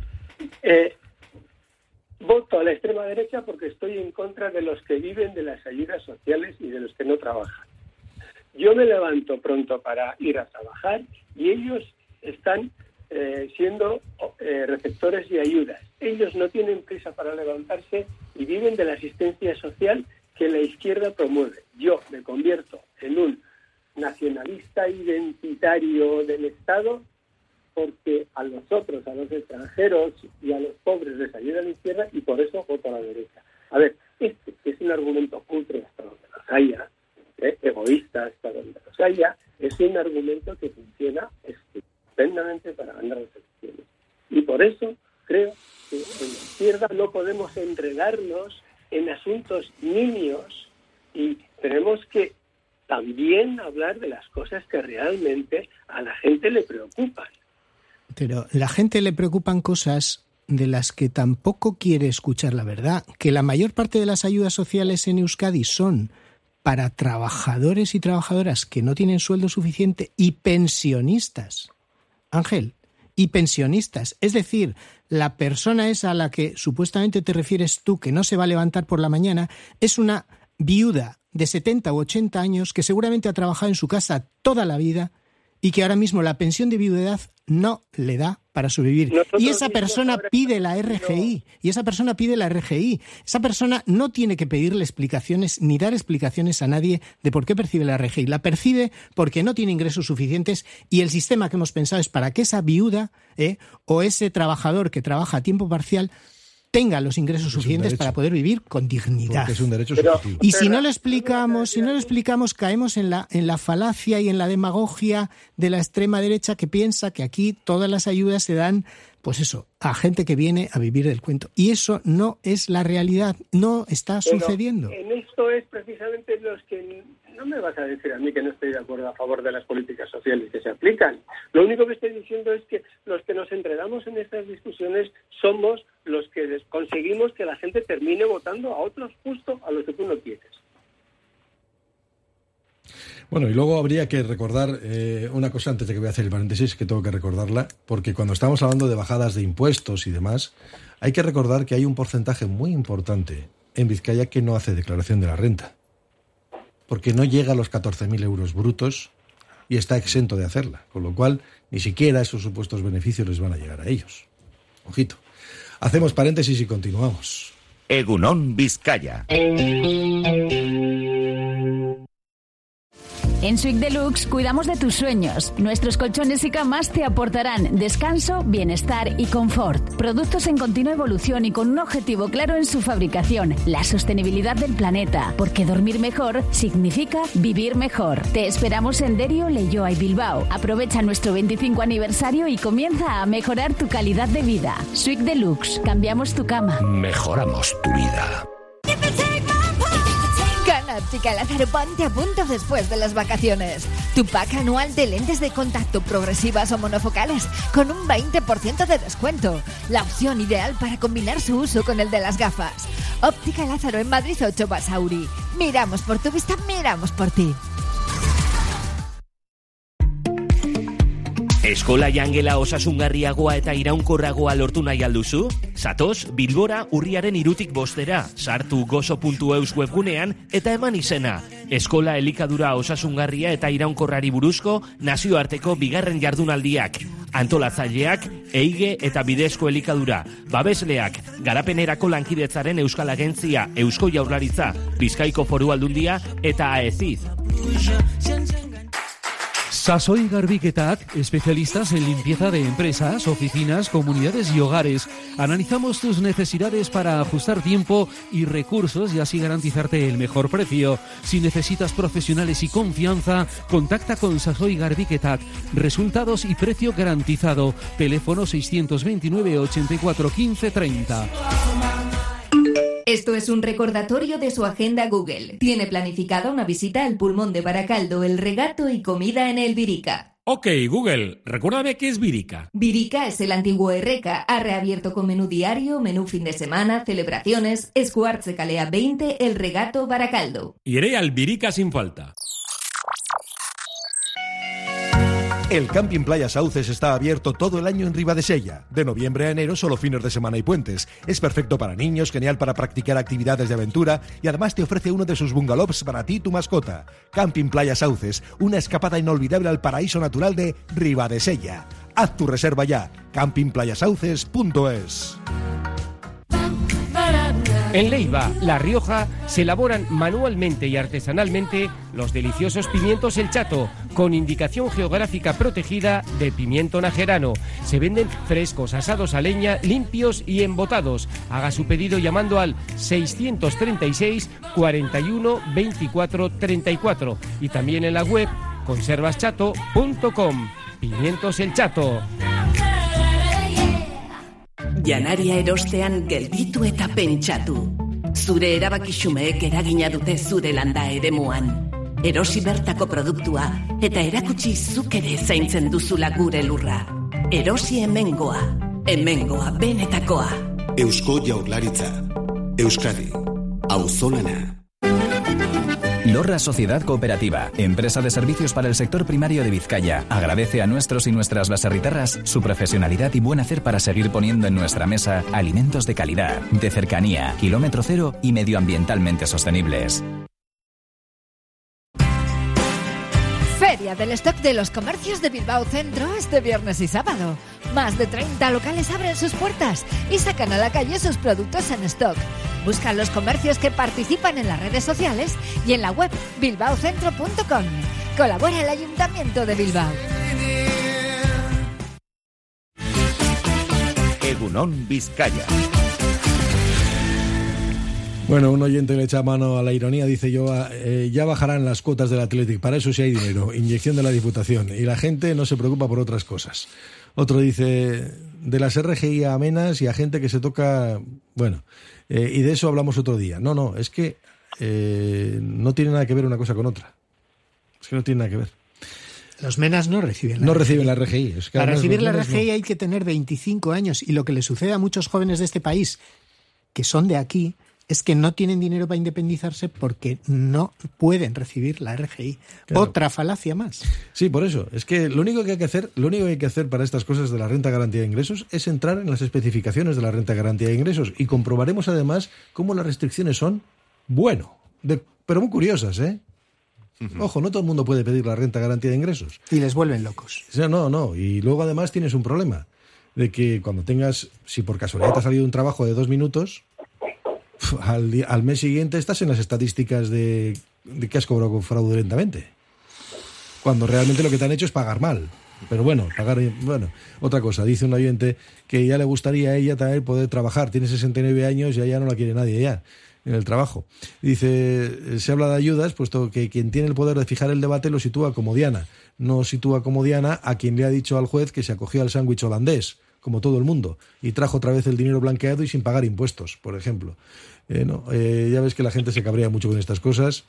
Voto a la extrema derecha porque estoy en contra de los que viven de las ayudas sociales y de los que no trabajan. Yo me levanto pronto para ir a trabajar y ellos están siendo receptores de ayudas. Ellos no tienen prisa para levantarse y viven de la asistencia social que la izquierda promueve. Yo me convierto en un nacionalista identitario del Estado porque a nosotros, a los extranjeros y a los pobres les ayuda a la izquierda y por eso voto a la derecha. A ver, este que es un argumento cutre hasta donde los haya, egoísta hasta donde los haya, es un argumento que funciona estupendamente para ganar las elecciones. Y por eso creo que en la izquierda no podemos enredarnos en asuntos nimios y tenemos que también hablar de las cosas que realmente a la gente le preocupan. Pero la gente le preocupan cosas de las que tampoco quiere escuchar la verdad, que la mayor parte de las ayudas sociales en Euskadi son para trabajadores y trabajadoras que no tienen sueldo suficiente y pensionistas. Ángel, y pensionistas. Es decir, la persona esa a la que supuestamente te refieres tú, que no se va a levantar por la mañana, es una viuda de 70 u 80 años que seguramente ha trabajado en su casa toda la vida y que ahora mismo la pensión de viudedad no le da para sobrevivir. Y esa persona pide la RGI. Esa persona no tiene que pedirle explicaciones ni dar explicaciones a nadie de por qué percibe la RGI. La percibe porque no tiene ingresos suficientes y el sistema que hemos pensado es para que esa viuda o ese trabajador que trabaja a tiempo parcial tenga los ingresos suficientes para poder vivir con dignidad. Porque es un derecho subjetivo. Y si no lo explicamos, caemos en la falacia y en la demagogia de la extrema derecha que piensa que aquí todas las ayudas se dan, pues eso, a gente que viene a vivir del cuento. Y eso no es la realidad, no está sucediendo. En esto es precisamente los que... No me vas a decir a mí que no estoy de acuerdo a favor de las políticas sociales que se aplican. Lo único que estoy diciendo es que los que nos enredamos en estas discusiones somos los que conseguimos que la gente termine votando a otros justo a los que tú no quieres. Bueno, y luego habría que recordar una cosa antes de que voy a hacer el paréntesis, que tengo que recordarla, porque cuando estamos hablando de bajadas de impuestos y demás, hay que recordar que hay un porcentaje muy importante en Vizcaya que no hace declaración de la renta, porque no llega a los 14.000 euros brutos y está exento de hacerla, con lo cual ni siquiera esos supuestos beneficios les van a llegar a ellos. Ojito. Hacemos paréntesis y continuamos. Egunon Vizcaya. En Suite Deluxe cuidamos de tus sueños. Nuestros colchones y camas te aportarán descanso, bienestar y confort. Productos en continua evolución y con un objetivo claro en su fabricación: la sostenibilidad del planeta. Porque dormir mejor significa vivir mejor. Te esperamos en Derio, Leioa y Bilbao. Aprovecha nuestro 25 aniversario y comienza a mejorar tu calidad de vida. Suite Deluxe. Cambiamos tu cama. Mejoramos tu vida. Óptica Lázaro, ponte a punto después de las vacaciones. Tu pack anual de lentes de contacto progresivas o monofocales con un 20% de descuento. La opción ideal para combinar su uso con el de las gafas. Óptica Lázaro en Madrid 8 Basauri. Miramos por tu vista, miramos por ti. Eskola jangela osasungarriagoa eta iraunkorragoa lortu nahi alduzu? Zatoz, Bilbora urriaren 2tik 5 sartu gozo.eus webgunean eta eman izena. Eskola elikadura osasungarria eta iraunkorrari buruzko nazioarteko bigarren jardunaldiak. Antolatzaileak, EIGE eta bidezko elikadura. Babesleak, garapenerako lankidetzaren Euskal Agentzia, Eusko Jaurlaritza, Bizkaiko Foru Aldundia eta AECID. Sasoi Garbiketak, especialistas en limpieza de empresas, oficinas, comunidades y hogares. Analizamos tus necesidades para ajustar tiempo y recursos y así garantizarte el mejor precio. Si necesitas profesionales y confianza, contacta con Sasoi Garbiketak. Resultados y precio garantizado. Teléfono 629 84 15 30. Esto es un recordatorio de su agenda Google. Tiene planificada una visita al Pulmón de Baracaldo, el regato y comida en el Virica. Ok, Google, recuérdame qué es Virica. Virica es el antiguo Erreca. Ha reabierto con menú diario, menú fin de semana, celebraciones. Escuartze Calea 20, el regato Baracaldo. Iré al Virica sin falta. El Camping Playa Sauces está abierto todo el año en Ribadesella. De noviembre a enero, solo fines de semana y puentes. Es perfecto para niños, genial para practicar actividades de aventura y además te ofrece uno de sus bungalows para ti y tu mascota. Camping Playa Sauces, una escapada inolvidable al paraíso natural de Ribadesella. Haz tu reserva ya. campingplayasauces.es. En Leiva, La Rioja, se elaboran manualmente y artesanalmente los deliciosos pimientos El Chato, con indicación geográfica protegida de pimiento najerano. Se venden frescos, asados a leña, limpios y embotados. Haga su pedido llamando al 636 41 24 34 y también en la web conservaschato.com. Pimientos El Chato. Janaria erostean gelditu eta pentsatu. Zure erabakixumeek eragina dute zure landa eremuan. Erosi bertako produktua eta erakutsi zuk ere zaintzen duzula gure lurra. Erosi hemengoa. Hemengoa benetakoa. Eusko Jaurlaritza. Euskadi. Auzolana. Lorra Sociedad Cooperativa, empresa de servicios para el sector primario de Vizcaya, agradece a nuestros y nuestras baserritarras su profesionalidad y buen hacer para seguir poniendo en nuestra mesa alimentos de calidad, de cercanía, kilómetro cero y medioambientalmente sostenibles. Feria del stock de los comercios de Bilbao Centro este viernes y sábado. Más de 30 locales abren sus puertas y sacan a la calle sus productos en stock. Busca los comercios que participan en las redes sociales y en la web bilbaocentro.com. Colabora el Ayuntamiento de Bilbao. Egunon Vizcaya. Bueno, un oyente le echa mano a la ironía, dice yo, ya bajarán las cuotas del Athletic, para eso sí hay dinero, inyección de la Diputación, y la gente no se preocupa por otras cosas. Otro dice, de las RGI a amenas y a gente que se toca, bueno, y de eso hablamos otro día. No, es que no tiene nada que ver una cosa con otra. Es que no tiene nada que ver. Los menas no reciben la RGI. Es que para recibir la RGI no. Hay que tener 25 años, y lo que le sucede a muchos jóvenes de este país, que son de aquí, es que no tienen dinero para independizarse porque no pueden recibir la RGI. Claro. Otra falacia más. Sí, por eso. Es que lo único que hay que hacer para estas cosas de la renta de garantía de ingresos es entrar en las especificaciones de la renta de garantía de ingresos, y comprobaremos además cómo las restricciones son, pero muy curiosas, ¿eh? Ojo, no todo el mundo puede pedir la renta de garantía de ingresos. Y les vuelven locos. O sea, no. Y luego además tienes un problema de que cuando si por casualidad te ha salido un trabajo de 2 minutos, al mes siguiente estás en las estadísticas de que has cobrado fraudulentamente, cuando realmente lo que te han hecho es pagar mal. Pero bueno, otra cosa, dice un oyente que ya le gustaría a ella también poder trabajar, tiene 69 años y ya no la quiere nadie ya en el trabajo. Dice, se habla de ayudas, puesto que quien tiene el poder de fijar el debate lo sitúa como Diana, no sitúa como Diana a quien le ha dicho al juez que se acogió al sándwich holandés, como todo el mundo, y trajo otra vez el dinero blanqueado y sin pagar impuestos, por ejemplo. Ya ves que la gente se cabrea mucho con estas cosas.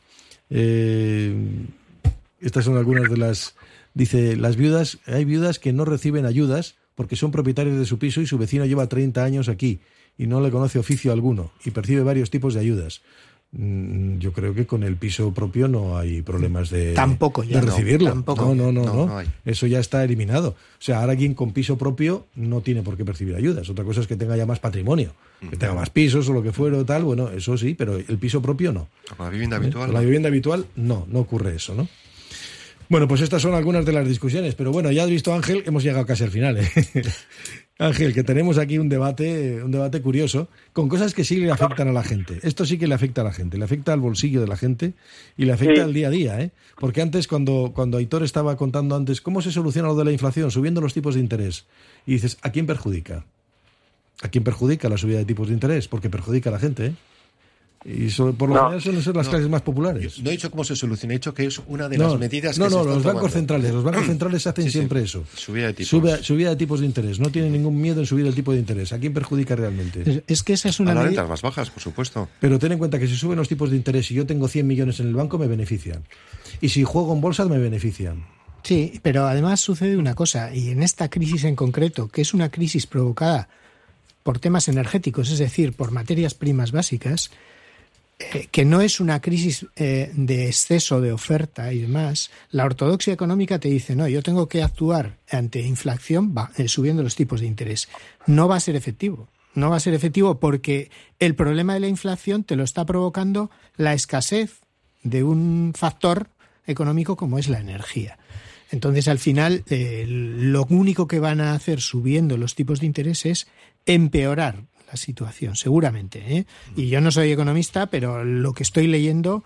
Estas son algunas de las... Dice, hay viudas que no reciben ayudas porque son propietarios de su piso y su vecino lleva 30 años aquí y no le conoce oficio alguno y percibe varios tipos de ayudas. yo creo que con el piso propio no hay problemas de recibirlo. No hay. Eso ya está eliminado. O sea, ahora alguien con piso propio no tiene por qué percibir ayudas. Otra cosa es que tenga ya más patrimonio, que tenga más pisos o lo que fuera o tal, bueno, eso sí, pero el piso propio no. Con la vivienda habitual. Con la vivienda habitual no ocurre eso, ¿no? Bueno, pues estas son algunas de las discusiones, pero bueno, ya has visto, Ángel, hemos llegado casi al final, Ángel, que tenemos aquí un debate curioso, con cosas que sí le afectan a la gente. Esto sí que le afecta a la gente, le afecta al bolsillo de la gente y le afecta al día a día, Porque antes, cuando Aitor estaba contando antes cómo se soluciona lo de la inflación, subiendo los tipos de interés, y dices, ¿a quién perjudica? ¿A quién perjudica la subida de tipos de interés? Porque perjudica a la gente, Y por lo general suelen ser las clases más populares. No he dicho cómo se soluciona, he dicho que es una de las medidas que se están los bancos centrales. Los bancos centrales hacen siempre eso. Subida de tipos. Subida de tipos de interés. No tienen ningún miedo en subir el tipo de interés. ¿A quién perjudica realmente? Es que esa es una a las rentas más bajas, por supuesto. Pero ten en cuenta que si suben los tipos de interés y yo tengo 100 millones en el banco, me benefician. Y si juego en bolsa, me benefician. Sí, pero además sucede una cosa, y en esta crisis en concreto, que es una crisis provocada por temas energéticos, es decir, por materias primas básicas, que no es una crisis de exceso de oferta y demás. La ortodoxia económica te dice, no, yo tengo que actuar ante inflación subiendo los tipos de interés. No va a ser efectivo. No va a ser efectivo porque el problema de la inflación te lo está provocando la escasez de un factor económico como es la energía. Entonces, al final, lo único que van a hacer subiendo los tipos de interés es empeorar la situación, seguramente, Y yo no soy economista, pero lo que estoy leyendo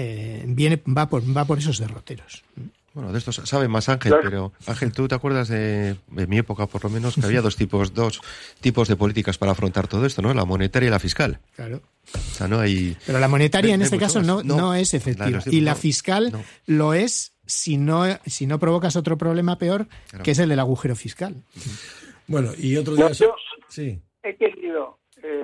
va por esos derroteros. Bueno, de esto sabe más Ángel, pero Ángel, ¿tú te acuerdas de mi época, por lo menos, que había dos tipos de políticas para afrontar todo esto, ¿no? La monetaria y la fiscal. Claro. O sea, no hay... Pero la monetaria en este caso no es efectiva. Y la fiscal lo es si no provocas otro problema peor, que es el del agujero fiscal. Bueno, y otro día... Sí. He querido,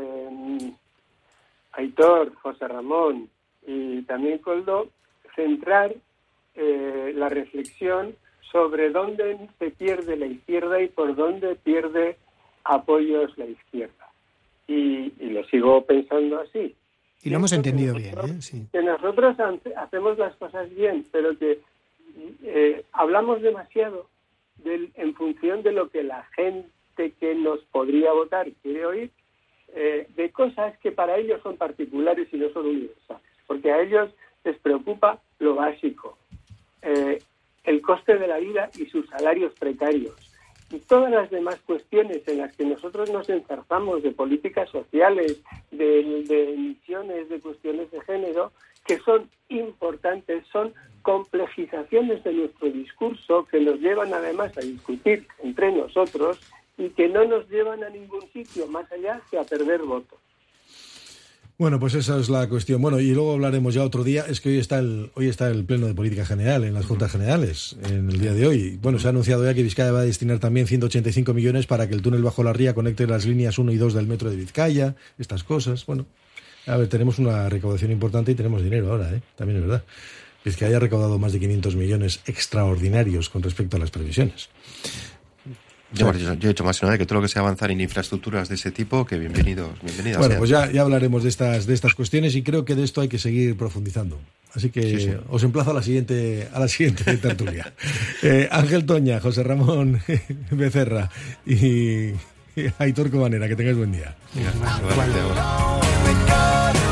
Aitor, José Ramón y también Koldo, centrar la reflexión sobre dónde se pierde la izquierda y por dónde pierde apoyos la izquierda. Y lo sigo pensando así. Y lo hemos entendido bien. Sí. Que nosotros hacemos las cosas bien, pero que hablamos demasiado en función de lo que la gente que nos podría votar quiere oír, de cosas que para ellos son particulares y no son universales, porque a ellos les preocupa lo básico, el coste de la vida y sus salarios precarios, y todas las demás cuestiones en las que nosotros nos enzarzamos de políticas sociales, de emisiones, de cuestiones de género, que son importantes, son complejizaciones de nuestro discurso que nos llevan además a discutir entre nosotros y que no nos llevan a ningún sitio más allá que a perder votos. Bueno, pues esa es la cuestión. Bueno, y luego hablaremos ya otro día. Es que hoy está el Pleno de Política General en las Juntas Generales, en el día de hoy. Bueno, se ha anunciado ya que Vizcaya va a destinar también 185 millones para que el túnel bajo la ría conecte las líneas 1 y 2 del metro de Vizcaya, estas cosas. Bueno, a ver, tenemos una recaudación importante y tenemos dinero ahora, también es verdad. Vizcaya ha recaudado más de 500 millones extraordinarios con respecto a las previsiones. Yo he hecho más que todo lo que sea avanzar en infraestructuras de ese tipo, que bienvenidas. Bueno, pues ya hablaremos de estas cuestiones y creo que de esto hay que seguir profundizando. Así que os emplazo a la siguiente tertulia. Ángel Toña, José Ramón Becerra y Aitor Cobanera, que tengáis buen día. Gracias.